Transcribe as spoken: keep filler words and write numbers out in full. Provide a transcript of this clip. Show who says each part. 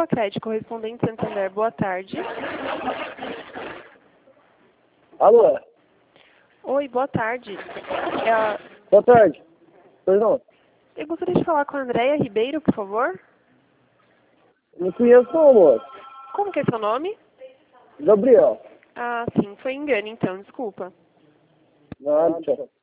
Speaker 1: Pacred, correspondente Santander, boa tarde.
Speaker 2: Alô?
Speaker 1: Oi, boa tarde. É a...
Speaker 2: Boa tarde. Perdão.
Speaker 1: Eu gostaria de falar com a Andréia Ribeiro, por favor.
Speaker 2: Não conheço não, moço.
Speaker 1: Como que é seu nome?
Speaker 2: Gabriel.
Speaker 1: Ah, sim, foi engano então, desculpa.
Speaker 2: Nada, tchau.